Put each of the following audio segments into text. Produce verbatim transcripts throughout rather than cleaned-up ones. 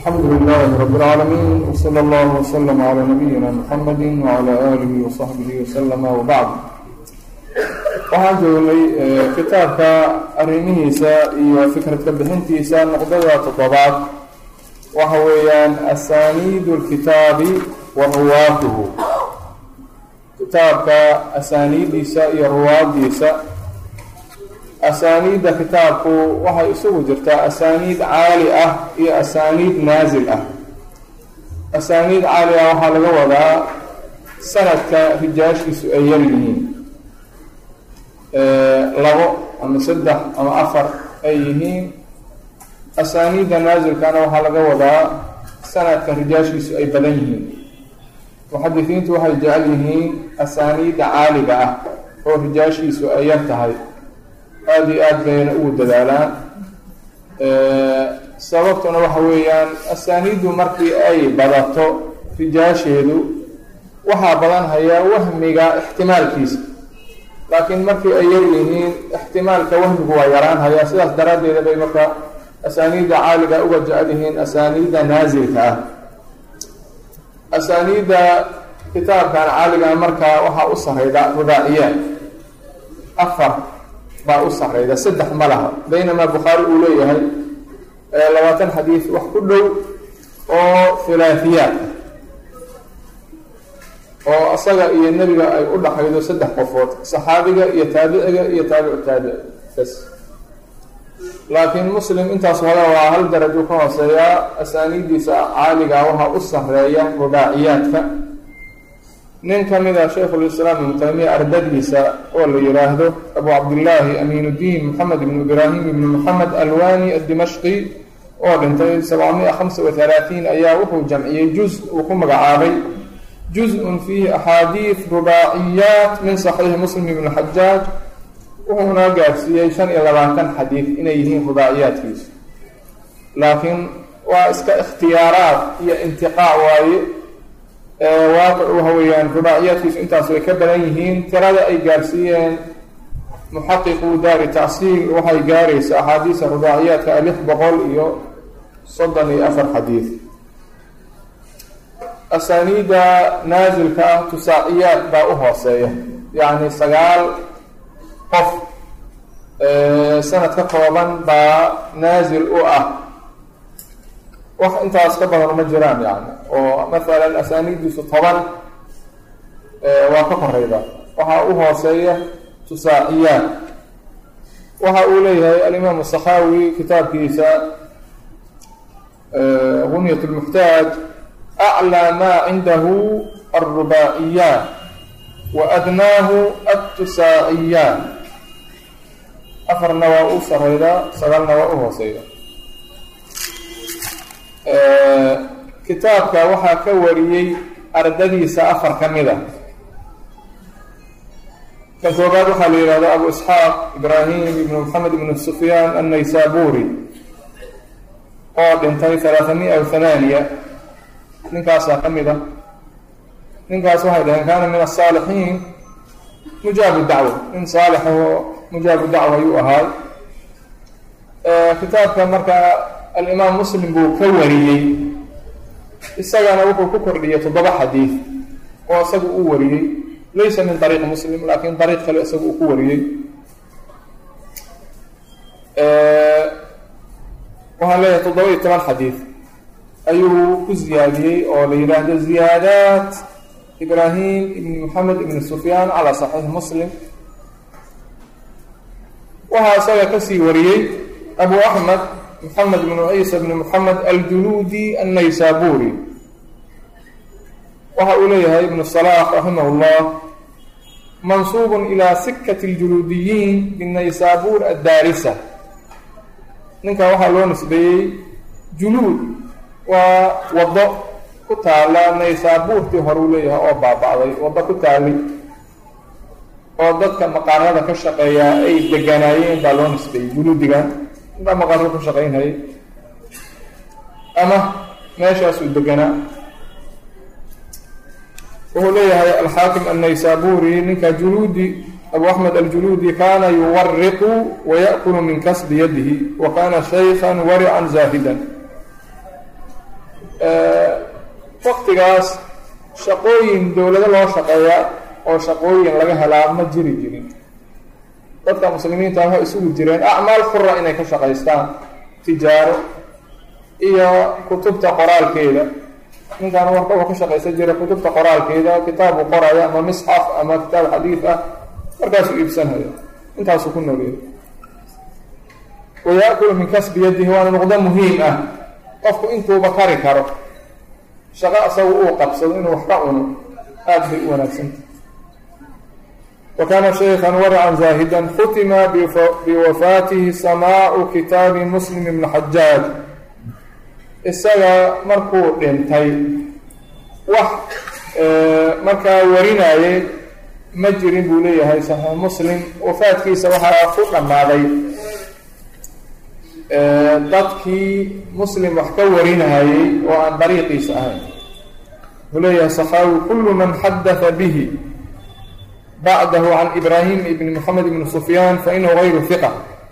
الحمد لله رب العالمين وصلى الله وسلم على نبينا محمد وعلى آله وصحبه وسلم وبعد. waxaan joognay kitaabka arrimihiisa iyo fikradka bixintiisa noqdada toddobaad waxa weeyaan asaaniidu lkitaabi wa ruwaatuhu. kitaabka asaaniidiisa iyo ruwaadiisa. asaaniidda kitaabku waxay isugu jirtaa asaaniid caali ah iyo asaaniid naasil ah. asaaniid caali ah waxaa laga wadaa sanadka rijaashiisu ay yar yihiin, labo ama saddex ama afar ay yihiin. asaaniidda naasilkana waxaa laga wadaa sanadka rijaashiisu ay badan yihiin. muxadisiintu waxay jecel yihiin asaaniidda caaliga ah oo rijaashiisu ay yar tahay, aada iyo aada bayna ugu dadaalaan. sababtuna waxa weeyaan asaaniiddu markii ay badato rijaasheedu waxaa badan hayaa wahmiga ixtimaalkiisa, laakiin markii ay yar yihiin ixtimaalka wahmigu waa yaraan hayaa. sidaas daraaddeeda bay marka asaaniidda caaliga uga jecel yihiin asaaniidda naasilka ah. asaaniidda kitaabkan caaliga markaa waxaa u sareyda rubaaciyaad, afar baa u sareyda, saddex ma laha. baynamaa bukhaari uu leeyahay labaatan xadiis wax ku dhow oo hulaahiyaad oo asaga iyo nebiga ay u dhaxaydo saddex qofood, saxaabiga iyo taabiciga iyo taabicu taabic bas. laakiin muslim intaas hore waa hal darajo ka hooseeyaa. asaaniiddiisa caaliga waxaa u sareeya rubaaciyaadka. nin ka mid a shaykhulislaam ibnu taymiya ardadiisa oo la yihaahdo abu cabdillaahi amiinuddiin maxamed ibnu ibraahim ibnu maxamed alwani addimashqi oo dhintay sabcamiya hamsa wa halaatiin ayaa wuxuu jamciyey juz uu ku magacaabay juz-un fiihi axaadiid rubaaciyaat min saxiixi muslim ibn xajaaj. wuxuuna gaarsiiyey shan iyo labaatan xadiid inay yihiin rubaaciyaadkiisu, laakiin waa iska ikhtiyaaraad iyo intiqaac waaye. waaqic waxa weeyaan rubaaciyaadkiisu intaas way ka badan yihiin. tirada ay gaarsiiyeen muxaqiqu daari tacsiil waxay gaaraysa axaadiisa rubaaciyaadka lix boqol iyo soddon iyo afar xadiid. asaaniidda naasilka ah tusaaciyaad baa u hooseeya, yacni sagaal qof sanad ka kooban baa naasil u ah. wax intaas ka badan ma jiraan yani, oo maalan asaaniiddiisu toban waa ka koreyda. waxaa u hooseeya tusaaciyaad. waxa uu leeyahay alimaamu sakhaawi kitaabkiisa gunyat lmuxtaaj aclaa maa cindahu alrubaaciyaat wa adnaahu attusaaciyaat. afarna waa u sareyda, sagaalna waa u hooseeya. kitaabka waxaa ka wariyey ardadiisa afar ka mid a. kan koobaad waxaa la yihahda abu isxaaq ibraahim ibnu maxamed ibnu sufyaan annaysaburi oo dhintay halaathamia wa thamaaniya. ninkaasaa ka mid a. ninkaas waxay dhaheen kaana min asaalixiin mujaabu dacwa, nin saalix oo mujaabu dacwa ayuu ahaay. kitaabka marka alimaam muslim buu ka wariyey, isagana wuxuu ku kordhiyey toddoba xadiid oo isagu u wariyey, laysa min ariiqi muslim, laakiin ariiq kale isagu uu ku wariyey. waxaan leeyahay toddoba iyo toban xadiid ayuu ku ziyaadiyey oo la yidhaahdo ziyaadaat ibraahim ibni maxamed ibni sufyaan calaa saxiix muslim. waxaa isaga kasii wariyey abu axmed maxamed bnu ciisa bni maxamed aljuluudi annaysaburi. waxa uu leeyahay ibnu salaax raximah llah mansuubun ilaa sikati اljuluudiyiin binaysabur addaarisa. ninkan waxaa loo nisbeeyey juluud, waa waddo ku taala naysaabuurtii hore uu leeyahay oo baaba'day, waddo ku taali oo dadka maqaarada ka shaqeeyaa ay deganaayeen baa loo nisbeeyey juluudigan. intaa maqaarada ku shaqaynhayay ama meeshaasuu deganaa. wuxuu leeyahay alxaakim annaysaburi ninka juluudi abu axmed aljuluudi kaana yuwariqu waya'kulu min kasbi yadihi wa kaana shaykhan warican zaahidan. waqtigaas shaqooyin dowlado loo shaqeeya oo shaqooyin laga helaa ma jiri jirin. dadka muslimiinta waxay isugu jireen acmaal xura inay ka shaqaystaan, tijaaro iyo kutubta qoraalkeeda. ninkaan warka uu ka shaqaysan jiray kutubta qoraalkeeda, kitaabu qoraya ama misxaf ama kitaab xadiid ah, markaasuu iibsanaya, intaasuu ku noolyahay. wayaakulu min kasbi yadihi, waana nuqdo muhiim ah qofku intuuba kari karo shaqo asagu uu qabsado inuu wax ka cuno aada bay u wanaagsanta. wa kaana shaykhan waracan zaahidan khutima biwafaatihi samaacu kitaabi muslim ibn xajaaj. isaga markuu dhintay wax markaa warinayay ma jirin buu leeyahay saxiix muslim. wafaadkiisa waxaa ku dhammaaday dadkii muslim wax ka warinayay oo aan dariiqiisa ahayn. wuxuu leeyahay saxaawi kullu man xadatha bihi bacdahu can ibraahim ibni moxamed ibni sufyaan fa inahu gayru hiqa.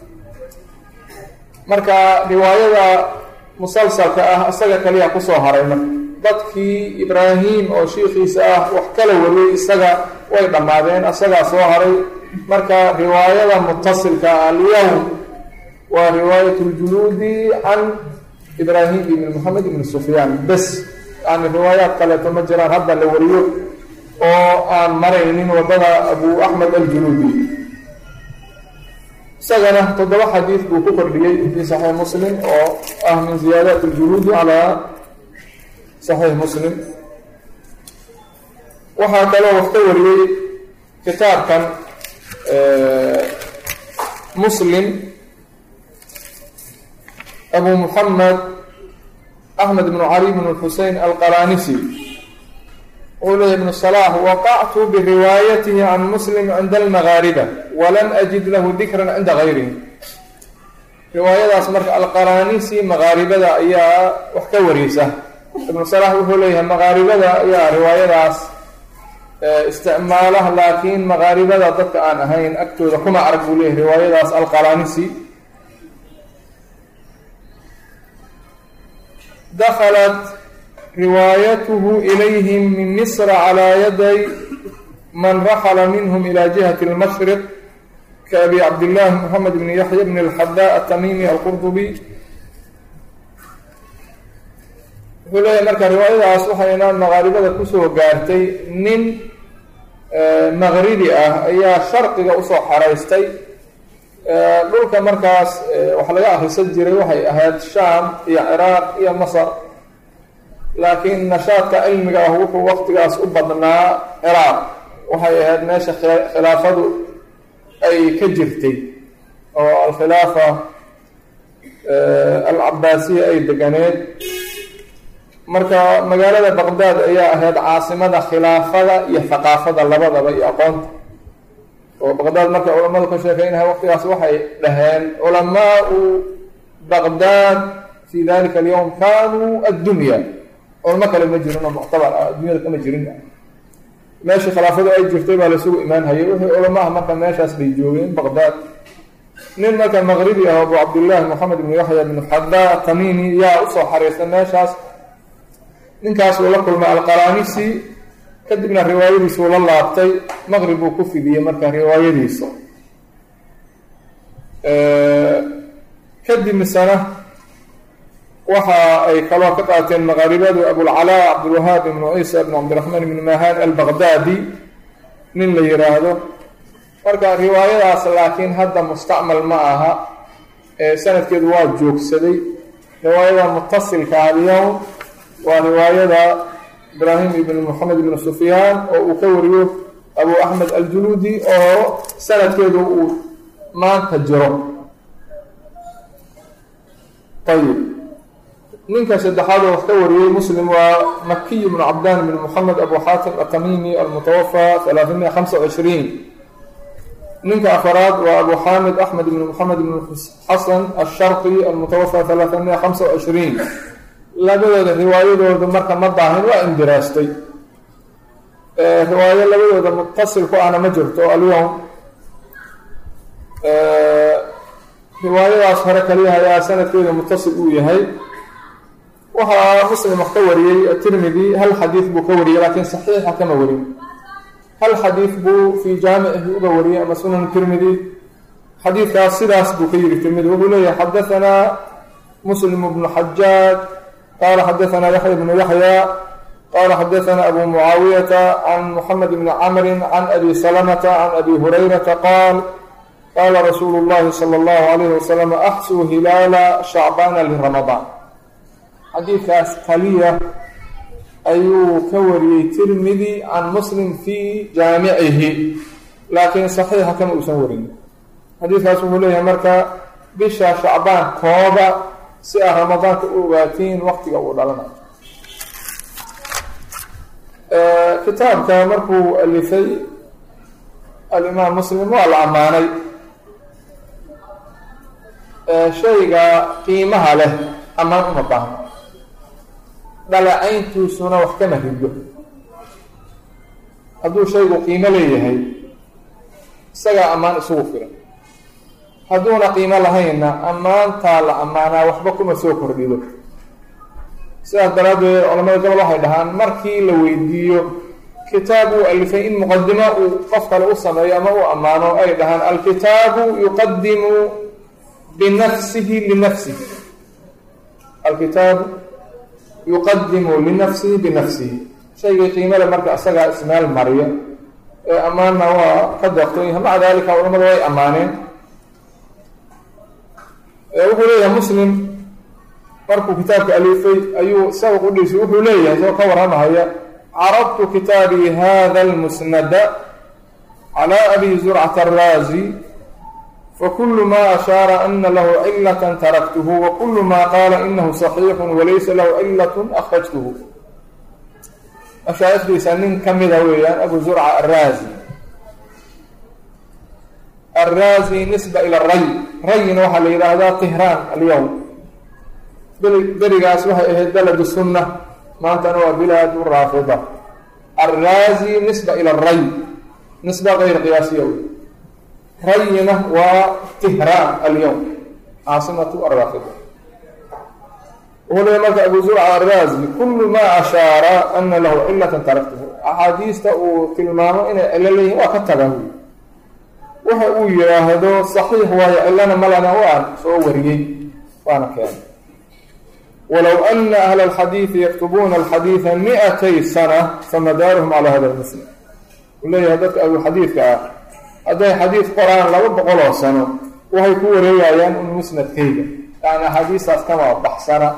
marka riwaayada musalsalka ah isaga kaliya kusoo haray. marka dadkii ibraahim oo shiikiisa ah wax kala wariyey isaga way dhammaadeen, isagaa soo haray. marka riwaayada mutasilka ah alyawm waa riwaayat اljuluudi can ibraahim ibn moxamed ibn sufyaan bes. yani riwaayaad kaleeto ma jiraan hadda la wariyo oo aan maraynin wadada abu axmed aljuluudi. isagana toddoba xadiid buu ku kordhiyey fi saxiix muslim oo ah min ziyaadaat اljuluudi calaa saxiix muslim. waxaa kaloo wax ka wariyey kitaabkan muslim abu muxamed axmed ibnu cali bn xusein alqalanisi. wuxuu leeya ibnu salaax waqactu biriwaayatihi can muslim cinda almagaariba walam ajid lahu dikran cinda gayrihi. riwaayadaas marka alqalanisi magaaribada ayaa wax ka wariysa. ibnu salaax wuxuu leeyahay magaaribada ayaa riwaayadaas isticmaala, laakiin magaaribada dadka aan ahayn agtooda kuma arag buu leeyahay riwaayadaas alqalanisi. dakhalat riwaayatuhu ilayhim min misra calaa yaday man raxala minhum ila jihati almashriq kaabi cabdillaahi moxamed bni yaxya bni alxadaa atamimi alqurdubi. wuxuu leeyahay marka riwaayadaas waxayna maqaaribada kusoo gaartay nin maqribi ah ayaa sharqiga usoo xaraystay. dhulka markaas wax laga akhrisan jiray waxay ahayd shaam iyo ciraaq iyo masar, laakiin nashaadka cilmiga ah wuxuu waqtigaas u badnaa ciraaq. waxay ahayd meesha khilaafadu ay ka jirtay oo alkhilaafa alcabaasiya ay deganeed. marka magaalada baqdaad ayaa ahayd caasimada khilaafada iyo haqaafada labadaba iyo aqoonta. oo baqdaad marka culamadu ka sheekeynahay waqtigaas waxay dhaheen culamaau baqdaad fi dalika alyawm kanuu addunya. culamo kale ma jirin oo muctabar ah, addunyada kama jirin. meeshii khilaafadu ay jirtay baa laisugu imaanhayay. wixii culamaha marka meeshaas bay joogeen baqdaad. nin marka maqribi ah abu cabdillaahi moxamed ibn yaxya bn xadaa tamimi yaa usoo xariistay meeshaas. ninkaas uu la kulmay alqalanisi, kadibna riwaayadiisuu la laabtay. maqrib buu ku fidiyey marka riwaayadiisa. kadib misana waxa ay kaloo ka qaateen maqaaribadu abulcalaa cabdulwahaab ibnu ciisa ibn cabdiraxmaan ibn mahaan albaqdaadi nin la yiraahdo. marka riwaayadaas laakiin hadda mustacmal ma aha, sanadkeedu waa joogsaday. riwaayada mutasilka alyawm waa riwaayada ibraahim ibn moxamed ibn sufyaan oo uu ka wariyo abu axmed aljuluudi oo sanadkeedu uu maanta jiro. ayib ninka saddexaad oo wax ka wariyey muslim waa makiy ibnu cabdaan ibn moxamed abu xaatim atamimi almutawafa alaamia hamsa cishriin. ninka afaraad waa abu xaamid axmed ibn moxamed ibn xasan asharqi almutawafa alaamia hamsa cishriin. labadooda riwaayadooda marka ma baahin, waa indiraastay. riwaayo labadooda mutasil ku ahna ma jirto alyawm. riwaayadaas hore kaliya ayaa sanadkeeda mutasil uu yahay. waxaa muslim wax ka wariyey atirmidi hal xadiid buu ka wariyey laakiin saxiixa kama warin hal xadiid buu fii jaamicihi uga wariyey ama sunan tirmidi xadiidkaas sidaas buu ka yiri tirmidi wuxuu leeyahay xadahanaa muslim bnu xajaaj qaala xadahanaa yaxya bnu yaxya qaala xadahanaa abu mucaawiyata can muxamed bni camrin can abi salamata can abi hurayrata qaal qaala rasuulu llahi sala allahu alayhi wasalam axsuu hilaala shacbaana liramadaan xadiidkaas kaliya ayuu ka wariyey tirmidi can muslim fii jaamicihi laakiin saxiixa kama uusan warin xadiidkaas wuxuu leeyahay marka bisha shacbaan kooba si aad ramadaanka u ogaatiin waqtiga uu dhalanayo kitaabka markuu alifay alimaam muslim waa la ammaanay shayga qiimaha leh ammaan uma baahno dhalacayntiisuna wax kama rido hadduu shaygu qiimo leeyahay isagaa ammaan isugu filan hadduuna qiimo lahaynna ammaantaa la ammaanaa waxba kuma soo kordhido sidaas daraaddeed culamada gobol waxay dhahaan markii la weydiiyo kitaab uu alifay in muqadimo uu qof kale u sameeyo ama uu ammaano ay dhahaan alkitaabu yuqadimu binafsihi linafsihi alkitaabu yuqadimu linafsihi binafsihi shaygii qiimale marka isagaa ismeel mariya ee ammaanna waa ka dartay maca daalika culamada way ammaaneen wuxuu leeyahay muslim markuu kitaabka alifay ayuu isaga qudhiisa wuxuu leeyahay soo ka warramahaya caradtu kitaabii hada almusnada calى abi zurcata araazi fakulu ma ashaara ana lahu cilata taraktuhu wakulu ma qaala inahu صaxiixu walaysa lahu cilat akrajtuhu mashaaikhdiisa nin ka mida weeyaan abu zurca araazi araazi nisba ila ray rayina waxaa la yidhaahdaa tihraan alyowm berigaas waxay ahayd baladu sunna maantana waa bilaadu raafida araazi nisba ila ray nisba kayr qiyaasiya wey rayina waa tihraan alyowm caasimatu araafida wuxuu leeya marka abu zurca araazi kulu ma ashaara ana lahu cilatan taraktuhu axaadiista uu tilmaamo inay cilo leeyihin waa ka tagan waxa uu yidhaahdo saxiix waayo cilana malana waan soo wariyey waana keenay walow ana ahla alxadiidi yaktubuuna alxadiida mi-atay sana famadaaruhum calaa hada lmuslim uu leeyahay dadka ahlulxadiidka ah hadday xadiid qoraan laba boqol oo sano waxay ku wareegayaan un musnadkayga yani axaadiistaas kama baxsana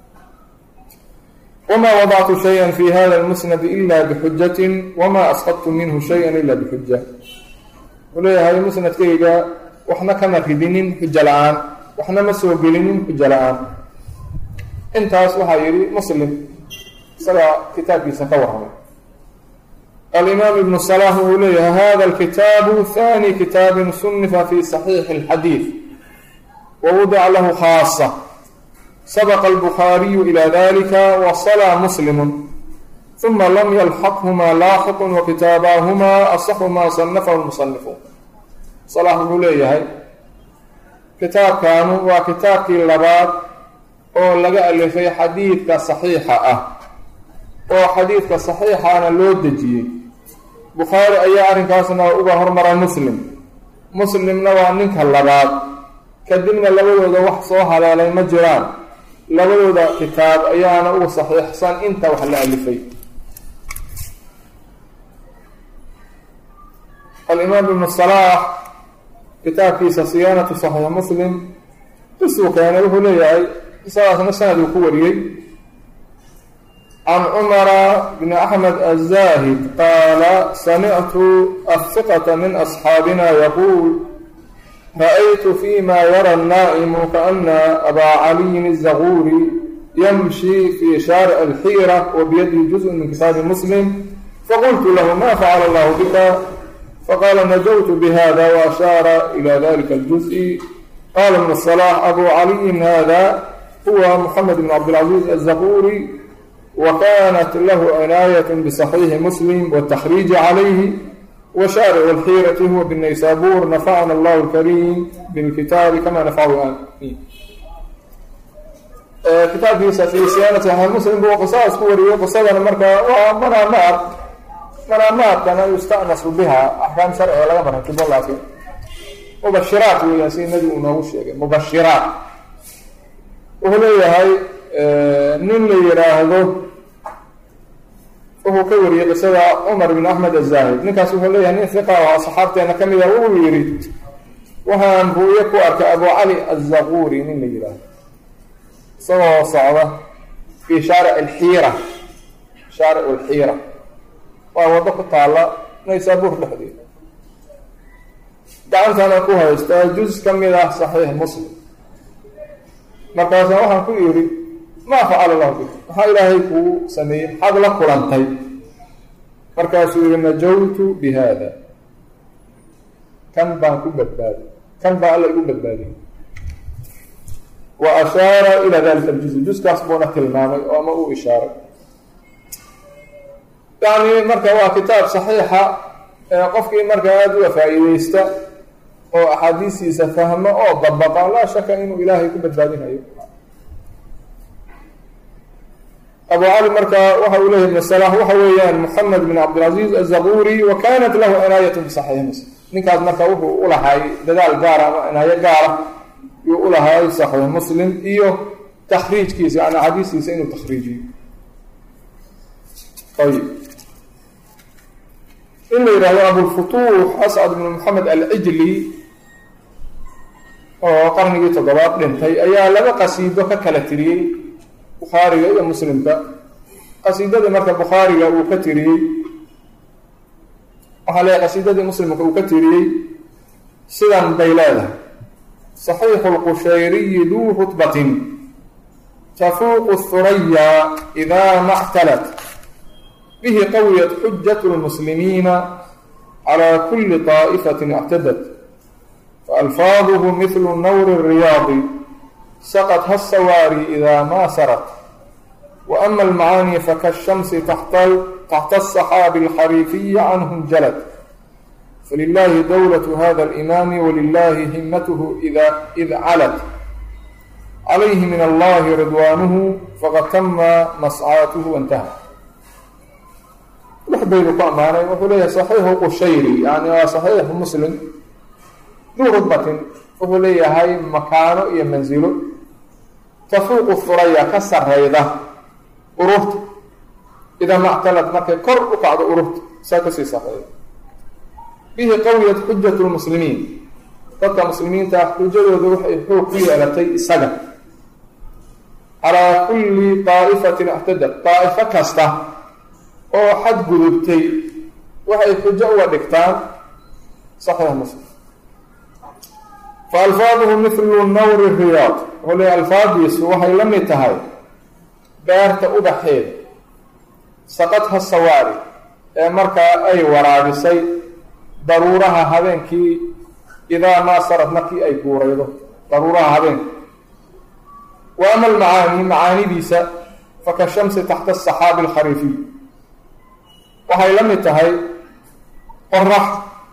wamaa wadactu shaya fi hada lmusnadi ila bixujatin wamaa asqadtu minhu shaya ila bixuja wuxuu leeyahay musnadkayga waxna kama ridinin xujo la-aan waxna ma soo gelinin xujo la-aan intaas waxaa yidhi muslim isagaa kitaabkiisa ka warramay alimaam ibnu salaah wuxuu leeyahay hada alkitaabu hani kitaabin sunifa fi saxiixi alxadiid wawudica lahu khaasa sabaqa albukhaariyu ila dalika wasalaa muslimu uma lam yalxaqhumaa laaxiqun wakitaabaahumaa asaxu maa sanafahu lmusanifuun salax wuxuu leeyahay kitaabkaanu waa kitaabkii labaad oo laga alifay xadiidka saxiixa ah oo xadiidka saxiixaana loo dejiyey bukhaari ayaa arrinkaasna uga hormara muslim muslimna waa ninka labaad kadibna labadooda wax soo haleelay ma jiraan labadooda kitaab ayaana ugu saxiixsan inta wax la alifay alimaam ibnu salaax kitaabkiisa siyaanatu saxiix muslim qisuu keenay wuxuu leeyahay qisadaasna sanaduu ku wariyey can cumara bni axmed azaahid qaala samictu ahiqata min asxaabina yaquul ra-aytu fima yara annaa'imu kaana abaa caliyin الzaguuri yamshi fi shaaric alxiira wabiyadihi juz min kitaabi muslim faqultu lahu ma facala allahu bika faqaala najawtu bihada waashaara ila dalika اljuzء qaala ibn الصلاح abu caliyin hada huwa muxamed bn cabdilcaziiz الzaguuri وكانت له عناية بصحيح مسلم والتخريج عليه وشارع الحيرة هو بالنيسابور نفعنا الله الكريم بالكتاب كما نفعه آمين kitaabkiisa fi siyaanati saxiix muslim buu qisaas ku wariyey. qisadana marka waa manaamaad manaamaadkana yusta'nasu biha axkaam sharciga laga marakibo, laakiin mubashiraat weeyaan si nabigu uu noogu sheegay. mubashiraat wuxuu leeyahay nin la yidhaahdo wuxuu ka wariyey qisada cumar bin axmed azaahid. ninkaas wuxuu leeyahay nin hiqa oo saxaabteena ka mid a wuxuu yidhi waxaan ruuyo ku arkay abu cali azaquuri nin la yidhaahdo isagoo socda fii shaaric alxiira. shaaric alxiira waa waddo ku taalla naysaabuur dhexdeeda, gacantana ku haysta juz ka mid ah saxiix muslim. markaasa waxaan ku yidhi maa facala lahu bik, maxaa ilaahay kuu sameeyey, maxaad la kulantay? markaasuu yihi najawtu bi haada, kan baan ku badbaaday, kan baa alla igu badbaadiyey. wa ashaara ilaa dalika aljuz, juskaas buuna tilmaamay oo ama uu ishaaray. yani marka waa kitaab saxiixa ee qofkii markaa aada uga faa-iideysta oo axaadiistiisa fahmo oo dabaqa laa shaka inuu ilaahay ku badbaadinayo. abu cali marka waxa uu leeyahy ibn salax waxa weeyaan moxamed bin cabdilcaziiz azaquuri, wa kanat lahu cinaayat bisaxiix muslim. ninkaas marka wuxuu ulahay dadaal gaara ama cinaayo gaara yuu ulahay saxiix muslim iyo takhriijkiisa, yani axaadiistiisa inuu takhriijiyo. ayib in la yidhahdo abulfutuux ascad bn moxamed alcijli oo qarnigii toddobaad dhintay ayaa laba qasiido ka kala tiriyey bukhaariga iyo muslimka. qasiidadii marka bukhaariga uu ka tiriyey waxaa leeyahay qasiidadii muslimka uu ka tiriyey sidan bay leedahay: saxiixu lqushayriyi duu rutbatin tafuuqu thuraya idaa mactalat bihi qawiyat xujat lmuslimiina calaa kuli طaa'ifatin اctadat faalfaaduhu mihlu nawri الriyaadi saqatha الsawaari idaa maa sarat وأma الmacaani fakالshamsi taxta الصaxaabi الxariifiyi canhum jalad falilahi dowlaة hada الإimaami walilahi himathu id calat calayhi min allahi ridwaanuhu faqad tama mascaatuhu waاntaha. lix baydu ku ammaanay. wuxuu leeyahay صaxiixu qushayri, yani waa صaxiix muslim, duu rudbatin wuxuu leeyahay makaano iyo manzilo tafuuqu huraya ka sareyda ururta idaa mactalad markay kor u kacdo ururta saa kasii sareyda. bihi qawiyat xujat lmuslimiin, dadka muslimiinta ah xujadooda waxay xoog ku yeelatay isaga. calaa kulli daa'ifatin اctadad, daa'ifo kasta oo xadgudubtay waxay xujo uga dhigtaan saxiix muslim. fa alfaaduhu mithlu nawri riyaad, wuxuu leeyahy alfaadiisu waxay la mid tahay beerta ubaxeeda saqadha sawaari ee markaa ay waraabisay daruuraha habeenkii idaa maa sarad markii ay guuraydo daruuraha habeenka. wa ama almacaani, macaanidiisa faka shamsi taxta asaxaabi alkhariifiy, waxay la mid tahay qorax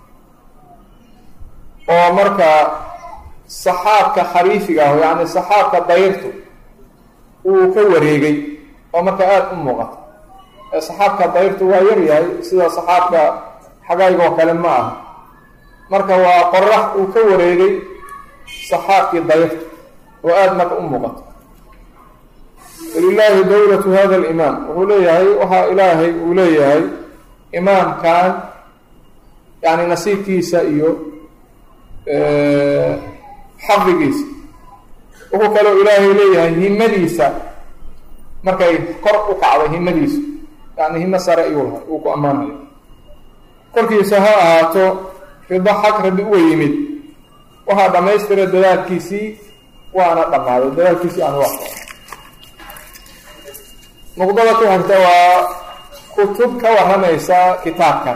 oo markaa saxaabka khariifiga ah, yacni saxaabka dayrtu uu ka wareegay oo marka aada u muuqata. ee saxaabka dayrtu waa yar yahay sida saxaabka xagayga oo kale ma aha. marka waa qorax uu ka wareegay saxaabkii dayrtu oo aada marka u muuqata. walilaahi dowlatu hada alimaam, wuxuu leeyahay waxaa ilaahay uu leeyahay imaamkan yani nasiibkiisa iyo xafigiisa. wuxuu kaloo ilaahay leeyahay himadiisa markay kor u kacday, himadiisu yani himo sare ayuu lahay uu ku ammaanayo. korkiisa ha ahaato rido xag rabbi uga yimid, waxaa dhammaystira dadaalkiisii waana dhammaaday, dadaalkiisii aan wax nuqdada ku xigta waa kutub ka warramaysa kitaabkan.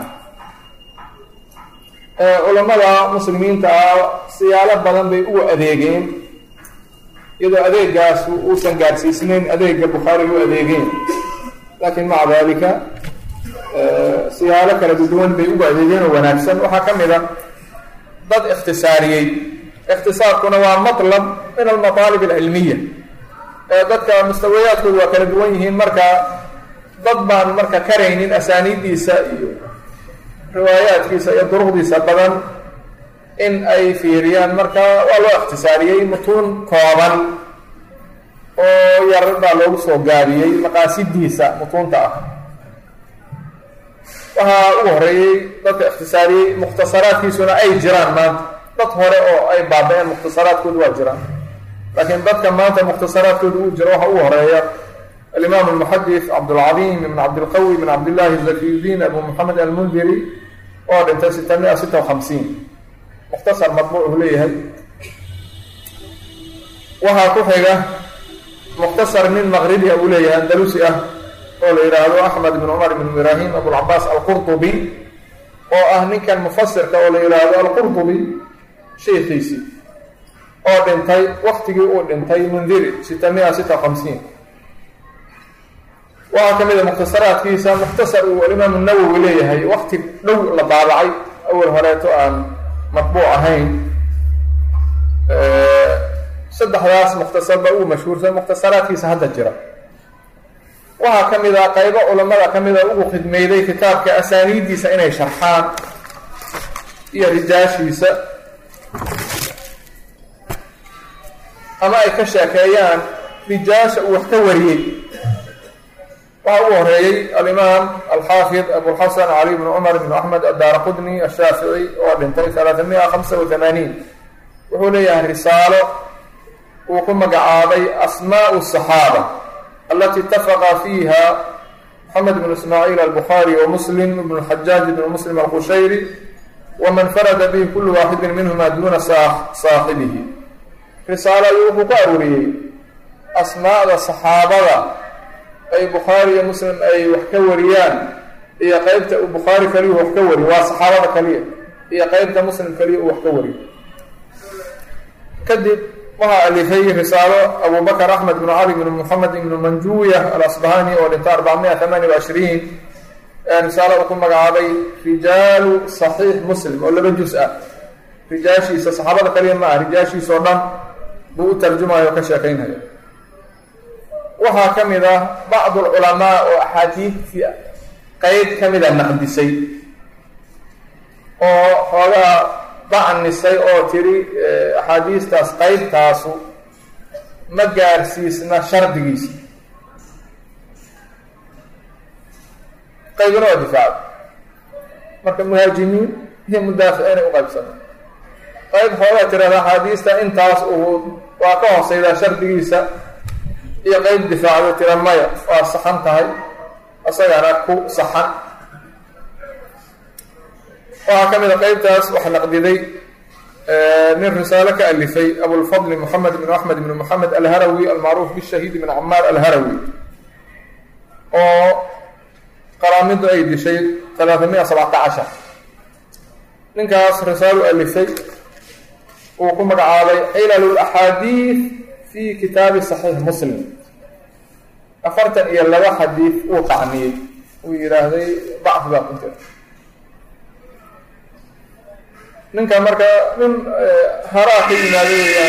culamada muslimiinta ah siyaalo badan bay ugu adeegeen, iyadoo adeegaas uusan gaarsiisnayn adeega bukhaariga u adeegeen, laakiin maca daalika siyaalo kala duwan bay ugu adeegeen oo wanaagsan. waxaa ka mid a dad ikhtisaariyey. ikhtisaarkuna waa matlab min almataalib alcilmiya, dadka mustawayaadkoodu waa kala duwan yihiin, marka dad baan marka karaynin asaaniiddiisa iyo riwaayaadkiisa iyo duruqdiisa badan in ay fiiriyaan, marka waa loo ikhtisaariyey mutuun kooban oo yar baa loogu soo gaabiyey maqaasidiisa mutuunta ah. waxaa ugu horeeyey dadka ikhtisaariyey mukhtasaraadkiisuna ay jiraan maanta, dad hore oo ay baaba-een mukhtasaraadkoodu waa jiraan, laakiin dadka maanta mukhtasaraadkooda uu jiro waxaa ugu horeeya alimaam almuxadis cabdulcadiim ibn cabdilqawi ibn cabdillahi zakiyudiin abu moxamed almundiri oo dhintay sita mia sita hamsiin, mukhtasar madbuuc uu leeyahay. waxaa ku xiga mukhtasar nin maqribi uu leeyahay andalusi ah oo la yidhaahdo axmed ibn cumar ibn ibraahim abulcabaas alqurtubi, oo ah ninkan mufasirka oo la yidhaahdo alqurtubi sheekhiisii, oo dhintay waktigii uu dhintay mundiri sita mia sita hamsiin. waxaa ka mid a mukhtasaraadkiisa mukhtasar uu alimaam nawowi leeyahay, wakti dhow la daabacay, awal horeeto aan matbuuc ahayn. saddexdaas mukhtasarba uu mashhuursan mukhtasaraadkiisa hadda jira. waxaa ka mid a qaybo culamada ka mid a ugu khidmeyday kitaabka asaaniiddiisa inay sharxaan iyo rijaashiisa, ama ay ka sheekeeyaan rijaasha uu wax ka wariyey. waxaa ugu horeeyey alimaam alxaafid abulxasan cali bn cumar bn axmed addaaraqudni ashaafici oo dhintay alaaa mia hamsa wa hamaaniin. wuxuu leeyahay risaalo uu ku magacaabay asmaau saxaaba alati itafaqa fiiha moxamed bn ismaaciil albukhaari wa muslim ibn xajaaj ibn muslim alqushayri waman farada bihi kulu waaxidin minhuma duuna saaxibihi. risaalo ayuu wuxuu ku aruuriyey asmaada saxaabada ay bukhaari iyo muslim ay wax ka wariyaan, iyo qeybta uu bukhaari kaliya wax ka wariyo, waa saxaabada kaliya, iyo qeybta muslim kaliya uu wax ka wariyo. kadib waxaa alifay risaalo abubakr axmed bn cali bn moxamed ibn manjuya alasbahani oo dhinta arbaca mia tamaaniya wacishriin, risaalo uu ku magacaabay rijaalu saxiix muslim oo laba juz ah. rijaashiisa saxaabada kaliya ma ah, rijaashiisa oo dhan buu u tarjumayo o ka sheekeynaya. waxaa ka mid ah bacd alculamaa oo axaadiidtii qeyb ka mida naqdisay oo xoogaa bacnisay oo tiri axaadiistaas qeybtaasu ma gaarsiisna shardigiisa, qaybna waa difaacda. marka muhaajimiin iyo mudaaficiinay u qaybsana. qayb xoogaa tirada axaadiista intaas uu waa ka hooseydaa shardigiisa, iyo qeyb difaacdo tira maya waa saxan tahay, isagana ku saxan. waxaa ka mid a qeybtaas wax naqdiday nin risaalo ka alifay abulfadli moxamed bn axmed bn moxamed alharawi almacruuf bishahiid bn camaar alharawi, oo qaraamidu ay dishay alaaa mia sabcata cashar. ninkaas risaalo alifay uu ku magacaabay cilal axaadiid fi kitaabi saxiix muslim. afartan iyo laba xadiid uu qacniyey, uu yidhaahday dacfi baa ku jira. ninka marka nin haraa ka yimaado weyaan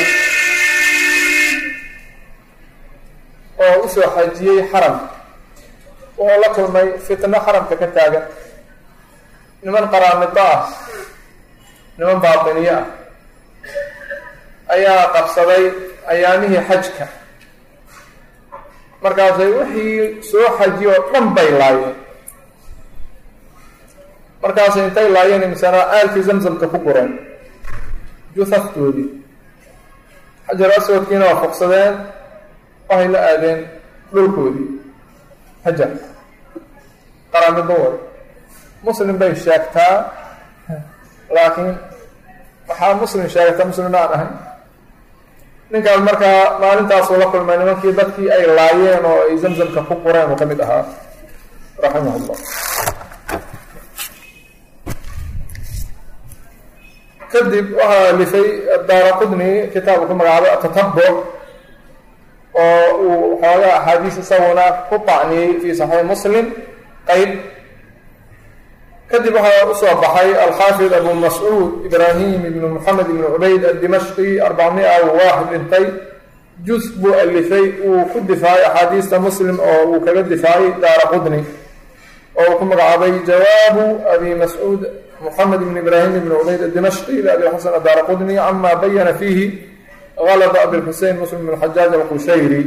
oo usoo xajiyey xaram, wuxuu la kulmay fitno xaramka ka taagan, niman qaraamito ah, niman baatiniye ah ayaa qabsaday ayaamihii xajka. markaasay wixii soo xajiye oo dhan bay laayeen. markaasay intay laayeen misana aalkii zamzamka ku gureen juhaftoodii, xajar aswadkiina waa fuqsadeen, waxay la aadeen dhulkoodii hajar. qaraamido war muslim bay sheegtaa, laakiin waxaa muslim sheegta muslimna aan ahayn. ninkaas markaa maalintaasuu la kulmay nimankii dadkii ay laayeen oo ay zamzamka ku qureen uu ka mid ahaa raximah llah. kadib waxaa alifay daaraqudni kitaabku ku magacaabay atatabuc, oo uu xoogaa axaadiis isaguna ku tacniyey fi saxiix muslim qeyb. kadib waxaa usoo baxay alxaafid abu mascuud ibraahim ibn moxamed ibn cubayd addimashqi arbaca mia waaxid dhintay juz buu alifay uu ku difaacay axaadiista muslim oo uu kaga difaacay daaraqudni oo uu ku magacaabay jawaabu abi mascuud moxamed ibn ibraahim ibn ubayd adimashqi ila abi xasan adaaraqudni cama bayana fiihi galada abilxusein muslim ibn xajaaj alqushayri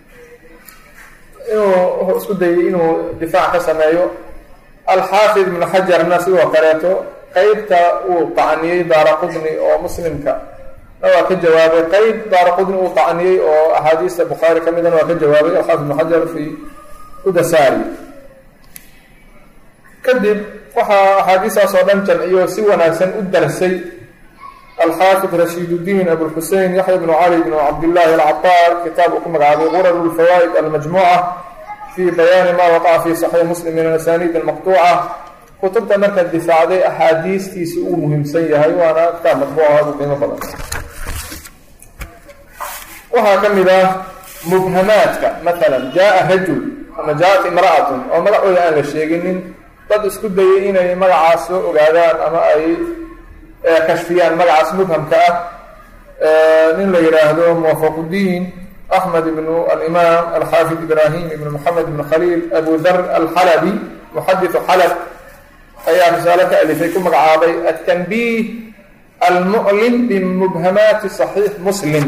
inuu isku dayay inuu difaac ka sameeyo. alxaafid ibn xajarna sidoo kaleeto qeybta uu tacniyey daaraqudni oo muslimka na waa ka jawaabay, qeyb daaraqudni uu tacniyey oo axaadiista bukhaari ka midana waa ka jawaabay alxaafid ibn xajar fi udasaari. kadib waxaa axaadiistaas oo dhan jamciyo si wanaagsan u darsay alxaafid rashiiduddiin abulxusein yaxya bnu cali bnu cabdillaahi alcabaar kitaab uu ku magacaabay qurar lfawaa'id almajmuuca fi bayaani ma waqaca fi saxiix muslim min alasaniid almaqtuuca. kutubta marka difaacday axaadiistiisa uu muhiimsan yahay, waana kitaab matbuuc aad u qiimo badan. waxaa ka mid ah mubhamaadka, maalan jaa rajul ama jaaat imra'atun oo magacooda aan la sheeginin, dad isku dayay inay magacaas soo ogaadaan ama ay kashfiyaan magacaas mubhamka ah. nin la yidhaahdo muwafaqudiin axmed ibnu alimaam alxaafid ibraahim ibnu moxamed ibnu khaliil abu dar alxalabi muxadiثu xalab ayaa risaalo ka alifay ku magacaabay atanbiih almu'lim bimubhamaati صaxiix muslim.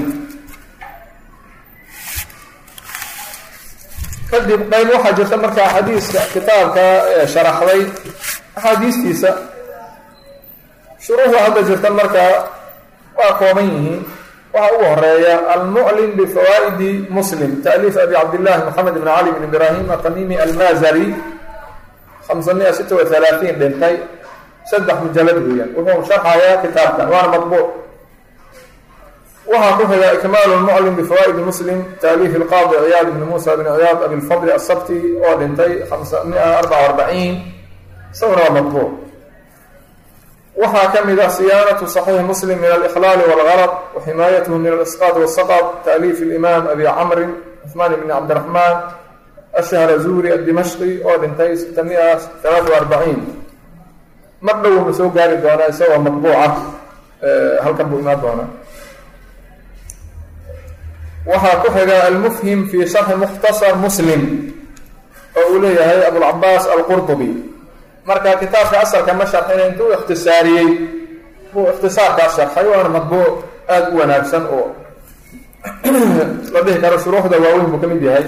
kadib qayb waxaa jirta markaa xadiiska kitaabka sharaxday axaadiistiisa. shuruuxda hadda jirta markaa waa kooban yihiin. waxaa ugu horeeya almuclim bifawaa'idi muslim taaliif abi cabdillahi moxamed ibn cali bn ibraahim atamimi almazari hamsa miya sita wa halaatiin dhintay, saddex mujalad weeyaan. wuxuu sharxayaa kitaabkan waana madbuuc. waxaa ku xiga ikmaalu lmuclim bifawaa'idi muslim taaliif ilqaadi ciyaad ibn muusa bn ciyaad abilfadli asabti oo dhintay hamsa miya arbaca arbaciin, isaguna waa madbuuc. waxaa ka mid ah siyaanatu صaxiix muslim min alإkhlaali wاlgalط waximaayatuhu min alisqaad wالsaqط taaliif اlimaam abi camrin cuثmaan bn cabdiraxmaan ashahrazuri adimashqi oo dhintay sita miya alaaa wa arbaciin. mar dhowna soo gaari doonaa isagoo madbuuca, halkan buu imaan doonaa. waxaa ku xiga almufhim fi sharxi mukhtasar muslim oo uu leeyahay abulcabaas alqurطubi. marka kitaabka asalka ma sharxina, intuu ikhtisaariyey buu ikhtisaarkaas sharxay, waana madbuuc aada u wanaagsan oo la dhihi karo shuruuxda waaweyn buu ka mid yahay.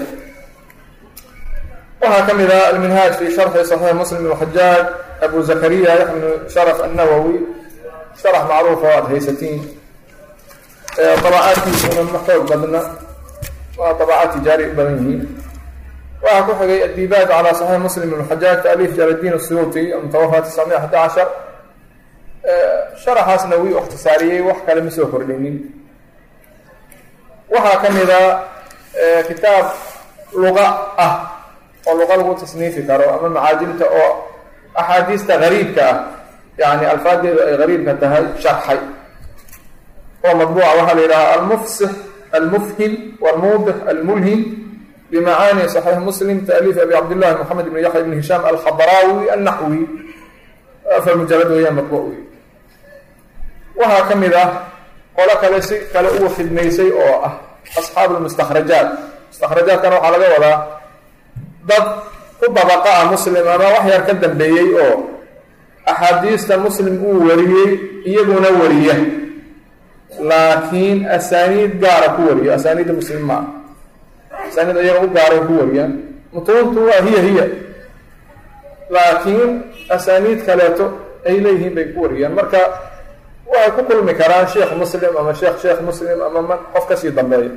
waxaa ka mid ah alminhaaj fi sharxi صaxiix muslim ibn xajaaj abu zakariya yaxya bnu sharaf annawowi, sharax macruufa o aada haysatiin. dabacaadkiisuna ma xoog badna, waa dabacaad tijaari u badan yihiin. waxaa ku xigay addibaaj calى صaxiix muslim ibn xajaaj taaliif jaladiin الsuyuuti mutawafa tiscamiya xada cashar. sharaxaasna wii ikhtisaariyey, wax kale ma soo kordhinin. waxaa ka mida kitaab luqa ah oo luqa lagu tasniifi karo ama macaajimta oo axaadiista gariibka ah, yani alfaadeedu ay gariibka tahay, sharxay oo madbuuca. waxaa la yidhaha almufsix almufhim walmuudix almulhim bmacaani صaxiix muslim taaliif abi cabdillahi moxamed ibn yaxya ibn hishaam alkhadraawi annaxwi, afar mujalad weeyaan madbuuc wey. waxaa ka mid ah qolo kale si kale ugu khidmaysay oo ah asxaabu lmustakhrajaat. mustakhrajaadkana waxaa laga wadaa dad ku dabaqa ah muslim ama wax yar ka dambeeyey oo axaadiista muslim uu wariyey iyaguna wariya, laakiin asaaniid gaara ku wariyo, asaaniidda muslim maa asaaniid ayaga u gaaray ku wariyaan. mutuuntu waa hiya hiya, laakiin asaaniid kaleeto ay leeyihiin bay ku wariyaan. marka waxay ku kulmi karaan sheekh muslim ama sheekh sheekh muslim ama man qof kasii dambeeya.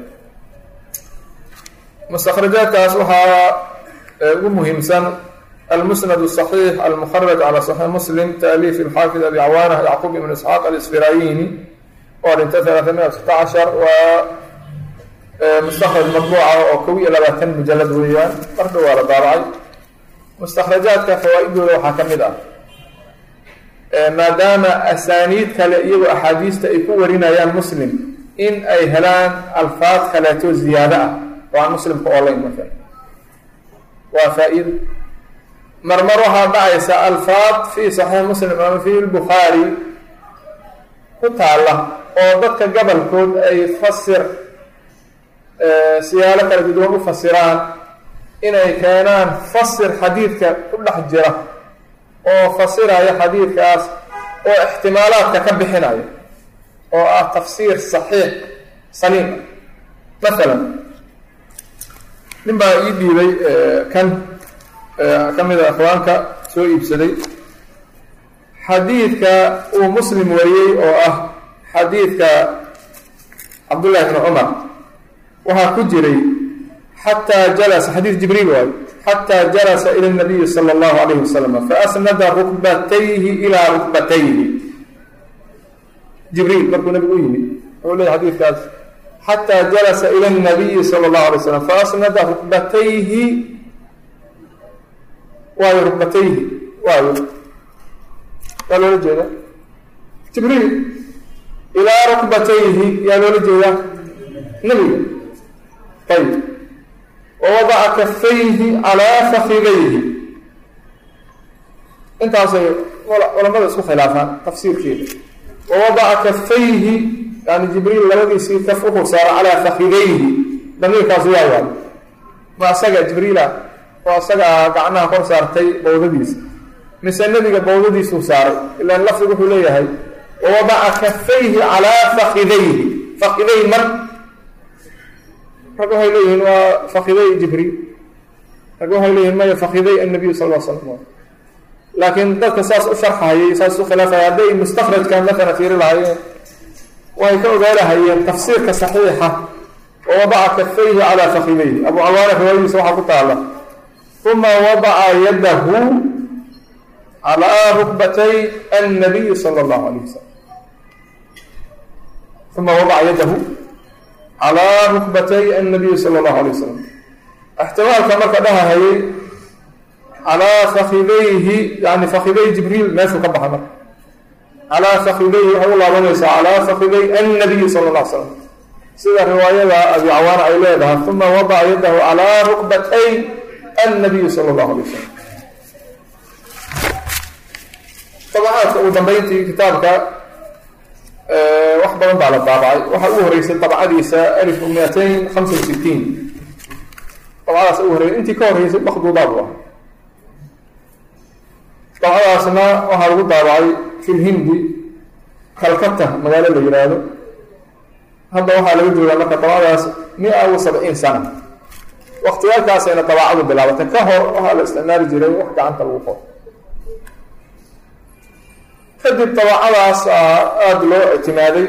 mustakhrajaadkaas waxaa ugu muhiimsan almusnad الصaxiix almukaraj calى صaxiix muslim taaliif alxaafid abi cawaana yacquub ibn isxaaq alisfirayini oo dhintay alaaa miya sita cashar. waa mustakraj madbuuca oo kow iyo labaatan mujalad weeyaan, marka waa la daabacay. mustakhrajaadka fawaa-idooda waxaa ka mid ah maadaama asaaniid kale iyagoo axaadiista ay ku warinayaan muslim in ay helaan alfaad kaleeto ziyaado ah oo aan muslimka olayn. marka waa faa-ido. marmar waxaa dhacaysa alfaad fii saxiix muslim ama fi lbukhaari ku taalla oo dadka gabalkood ay fasir siyaalo kala duwan u fasiraan inay keenaan fasir xadiidka ku dhex jira oo fasiraya xadiidkaas oo ixtimaalaadka ka bixinaya oo ah tafsiir saxiix saliim maalan nin baa ii dhiibay kan ka mida akhwaanka soo iibsaday xadiidka uu muslim wariyey oo ah xadiidka cabdullahi bni cumar waxaa ku jiray xataa jalasa xadiid jibriil waayo xataa jalasa ila nabiyi sala allahu alayhi wasalam faasnada rukbatayhi ilaa rukbatayhi jibriil markuu nabigu u yimid wuxuu leeyahy xadiidkaas xataa jalasa ila nabiyi sala allahu alay slam faasnada rukbatayhi waayo rukbatayhi waayo yaa loola jeeda jibriil ilaa rukbatayhi yaa loola jeedaa nabiga ayb wawadaca kafayhi calaa fakidayhi intaasay culamada isku khilaafaan tafsiirkeeda wawadaca kafayhi yani jibriil labadiisii kaf u korsaara calaa fakidayhi damiirkaas waa waay ma asaga jibriila oo asagaa gacnaha kor saartay bawdadiisa mise nebiga bawdadiisuu saaray ilaan lafdigu wuxuu leeyahay wawadaca kafayhi calaa fakidayhi fakiday man rag waxay leeyihiin waa fakiday jibriil rag waxay leeyihin maya fakiday annabiyu sal l slam laakiin dadka saas u sharxahayay saas u khilaafaya hadday mustakrajkan matala fiiri lahaayeen waxay ka ogaanahayeen tafsiirka saxiixa oo wadaca kafayhi calaa fakidayhi abu cawaana riwaayadiisa waxaa ku taala uma wadaca yadahu calaa rukbatay annabiyi sala allahu alayh wasalam uma wadaca yadahu calaa rukbatay annabiyi sala allahu alay wasalam ixtimaalka marka dhahahayay calaa fakidayhi yani fakiday jibriil meeshuu ka baxa marka calaa fakidayhi waxay u laabanaysaa calaa fakiday annabiyi sala alla ly slam sida riwaayada abi cawaana ay leedahay uma wadaca yadahu calaa rukbatay annabiyi sala allahu alay wasalam dabacaadka ugu dambeyntii kitaabka wax badan baa la daabacay waxaa ugu horeysay dabcadiisa alif miatain hamsa wa sitiin dabcadaas ugu horreysay intii ka horreysay makduudaad u ah dabcadaasna waxaa lagu daabacay fi lhindi kalkata magaalo la yihaahdo hadda waxaa laga joogaa marka dabcadaas mia wa sabciin sana waktiyaalkaasayna dabaacadu bilaabatay ka hor waxaa la isticmaali jiray wax gacanta lagu qoro kadib dabaacadaas aada loo ictimaaday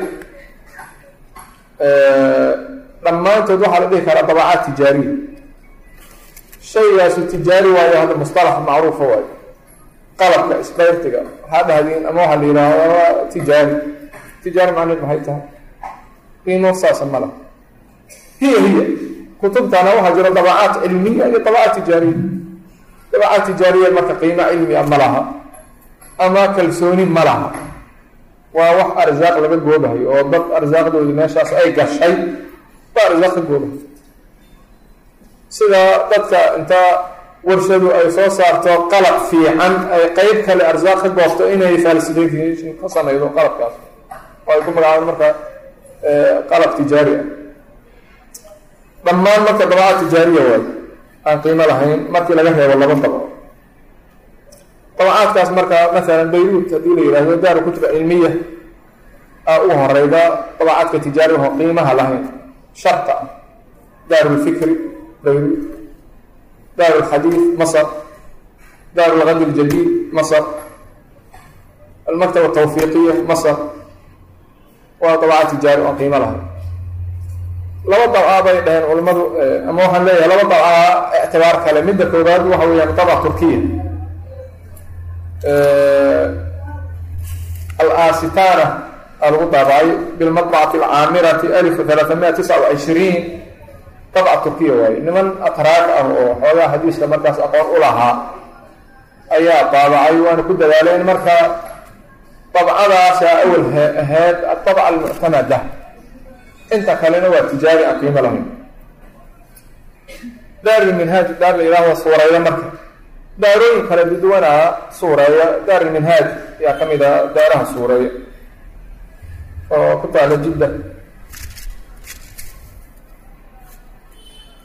dhammaantood waxaa la dhihi karaa dabaacaad tijaariya shaygaasu tijaari waayo hadda mustalax macruufa waayo qalabka isbayrtiga waxaa dhahdiin ama waxaa la yidhaahdo tijaari tijaari macneed maxay tahay qiimo saasa ma laha hiya hiya kutubtana waxaa jira dabaacaad cilmiya iyo dabaacaad tijaariya dabaacaad tijaariya marka qiimo cilmiya ma laha ama kalsooni ma laha waa wax arsaaq laga goobahay oo dad arsaaqdoodi meeshaas ay gashay ba arsaaq ka goobahay sida dadka inta warshadu ay soo saarto qalab fiican ay qeyb kale arsaaq ka goobto inay falsification ka sameydo qalabkaas oo ay ku magacaabo marka qalab tijaari ah dhammaan marka dabaca tijaariya waayo aan qiimo lahayn markii laga reebo laba dabo dabacaadkaas marka maalan bayruut haddii la yihahdo daaru kutub cilmiya aa u horeyda dabacaadka tijaariga oo qiimaha lahayn sharta ah daaru lfikri bayruut daaru lxadiid masr daaru lgadi ljadiid masr almaktaba tawfiiqiya masr waa dabaca tijaari oo qiimo lahayn laba dabca bay dhaheen culimadu ama waxaan leeyahay laba dabca ictibaar kale midda koobaad waxa weeyaan dabca turkiya alasitana aa lagu daabacay bilmadbacati alcaamirati alif talaatamiya tisca wa cishriin dabca turkiya waaye niman atraak ah oo xoogaa xadiiska markaas aqoon u lahaa ayaa daabacay waana ku dadaaleen marka dabcadaasa awal ahayd adabca almuctamada inta kalena waa tijaari aan qiimo lahayn daarilminhaaj daar la yihahdo suureeya marka daarooyin kale duduwanaa suureeya daarilminhaaj ayaa ka mid a daaraha suureeya oo ku taala jidda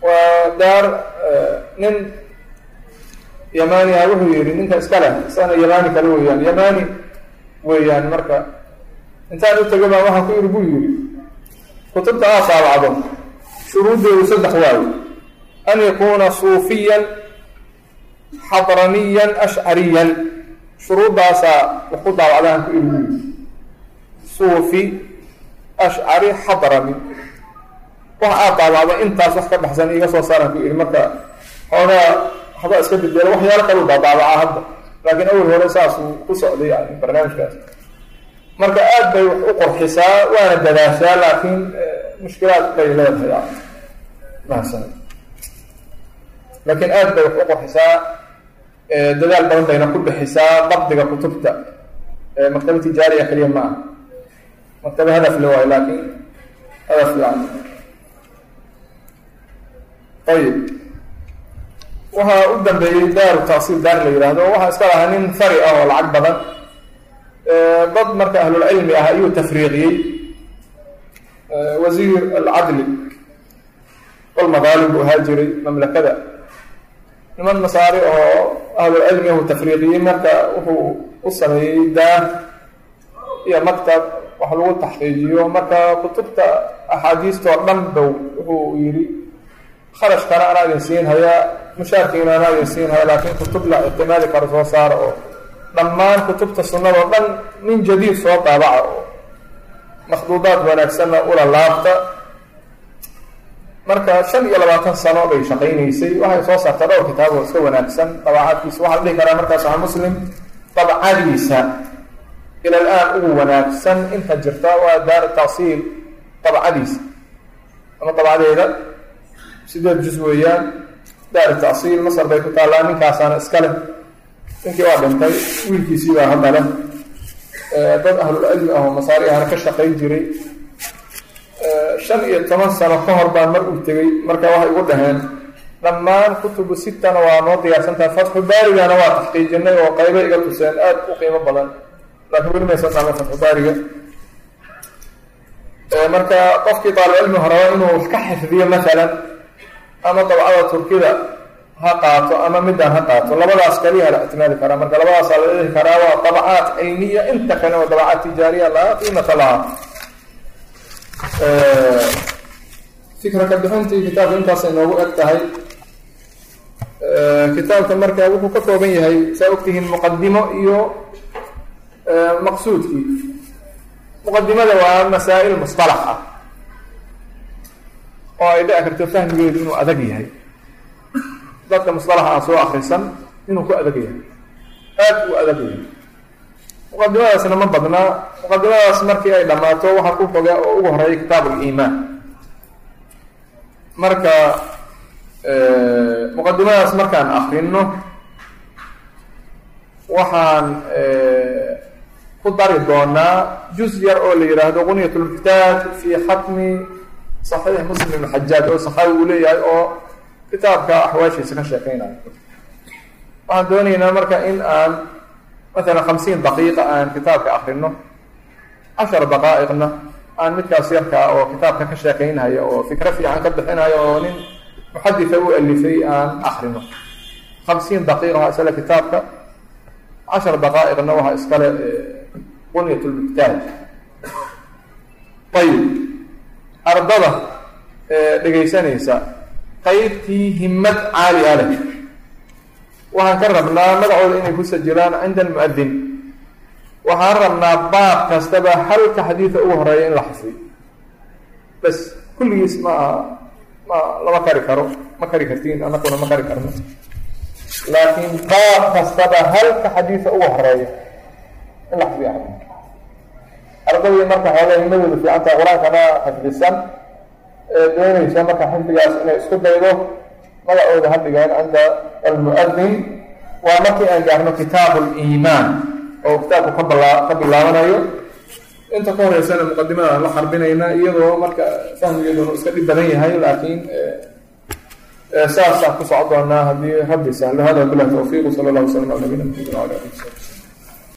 waa daar nin yamani ah wuxuu yidhi ninka iska leh isana yamani kale weeyaan yamani weeyaan marka intaan u taga baa waxaa ku yidhi buu yidhi kutubta aa taabacdo shuruuddeedu saddex waayo an yakuuna suufiyan xadramiyan ashcariyan shuruuddaasaa wax ku daabacdaan ku yidhi buu yidhi suufi ashcari xadrami wax aad daabacda intaas wax ka baxsan iga soo saaraan ku yidhi marka xoogaa waxbaa iska bedelo waxyaalo kaluu daadaabacaa hadda laakiin awal hore saasuu ku socday yani barnaamijkaas marka aad bay wax u qorxisaa waana dadaashaa laakiin mushkilaad bay leedahay mahadsan laakiin aad bay wax u qorxisaa dadaal badan bayna ku bixisaa dabdiga kutubta maktaba tijaariya keliya ma aha maktaba hadaf le waayo laakiin hadaf yani ayib waxaa u dambeeyey daaru tacsiil daar la yidhaahdo waxaa iska lahaa nin fari ah oo lacag badan dad marka ahlulcilmi ah ayuu tafriiqiyey wasiir alcadli walmadaalim buu ahaa jiray mamlakada niman masaari oo ahlulcilmi ahu tafriiqiyey marka wuxuu u sameeyey daar iyo maktab wax lagu taxqiijiyo marka kutubta axaadiistoo dhan dow wuxuu yidhi kharashkana anaa idin siin hayaa mushaarkiina anaa idin siin haya laakiin kutub la ictimaadi karo soo saara oo dhammaan kutubta sunnada oo dhan nin jadiid soo daabaca oo makhduudaad wanaagsanna ula laabta marka shan iyo labaatan sano bay shaqaynaysay waxay soo saartaa dhowr kitaab oo iska wanaagsan dabacaadkiisa waxaa la dhihi karaa markaas waxaa muslim dabcadiisa ila al-aan ugu wanaagsan inta jirta waa daar tacsiil dabcadiisa ama dabcadeeda sideed juz weeyaan daar tacsiil masar bay ku taallaa ninkaasaana iska leh ninkii waa dhintay wiilkiisii baa hadda leh dad ahlulcilmi ah oo masaari ahna ka shaqayn jiray shan iyo toban sano ka hor baan mar uu tegey marka waxay ugu dhaheen dhammaan kutubu sittana waa noo diyaarsantaha fatxu baarigana waa taxqiijinay oo qaybo iga tuseen aada u qiimo badan laakiin weli maysan dhama fatxu baariga marka qofkii taalibcilmi horaba inuu wax ka xifdiyo maalan ama dabcada turkida ha qaato ama midaan ha qaato labadaas kaliya la ictimaadi karaa marka labadaasaa la dhihi karaa waa dabacaad cilmiya inta kale waa dabacaad tijaariya laa qiimata laha fikra ka bixintii kitaabka intaasay noogu eg tahay kitaabka marka wuxuu ka kooban yahay saa ogtihiin muqadimo iyo maqsuudkii muqadimada waa masaa'il mustalax ah oo ay dhici karto fahmigeedu inuu adag yahay dadka mustalaxa aan soo akrisan inuu ku adag yahay aad u adag yahay muqadimadaasna ma badnaa muqadimadaas markii ay dhammaato waxaa ku foga oo ugu horeeyay kitaab aliimaan marka muqadimadaas markaan akrino waxaan ku dari doonaa juz yar oo la yidhaahdo qunyat lmuxtaaj fi xatmi saxiix muslim ibn xajaaj oo saxaabi uu leeyahay oo kitaabka axwaashiisa ka sheekeynayo waxaan doonaynaa marka in aan maalan hamsiin daqiiqa aan kitaabka akrino cashar daqaa'iqna aan midkaas yarkaa oo kitaabka ka sheekeynhayo oo fikro fiican ka bixinayo oo nin muxaditha u alifay aan akrino hamsiin daqiiqa waa isale kitaabka cashar daqaa'iqna waxaa iskale qunyat lmuxtaaj ayib ardada dhegaysanaysa qaybtii himad caali a leh waxaan ka rabnaa magacooda inay ku sajiraan cinda almu'adin waxaan rabnaa baab kastaba halka xadiida ugu horeeya in la xafiyo bas kulligiis ma ma lama kari karo ma kari kartiin anakuna ma kari karno laakiin baab kastaba halka xadiida ugu horeeya in la xafiyo ardadii marka xooga himadooda fiicantaa qur-aankana xifdisan ee doonaysa marka xifdigaas inay isku daydo magacooda ha dhigaan cinda almu'adin waa markii aan gaarno kitaabu liimaan oo kitaabku ka bala ka bilaabanayo inta ka horeysana muqadimadaan la xarbinayna iyadoo marka fahmigeeduna iska dhib badan yahay laakiin saasaan ku soco doonaa haddii rabbi sahlo hada bilah tawfiiq sala allah wasalam ala nabiyina maxamed wala alihi wasabi